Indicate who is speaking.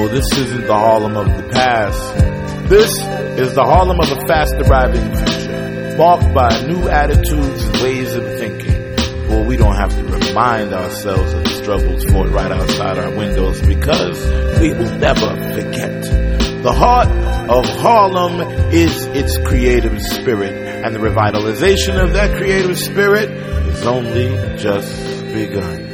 Speaker 1: No, this isn't the Harlem of the past. This is the Harlem of a fast-arriving future, marked by new attitudes and ways of thinking. Well, we don't have to remind ourselves of the struggles fought right outside our windows, because we will never forget. The heart of Harlem is its creative spirit, and the revitalization of that creative spirit is only just begun.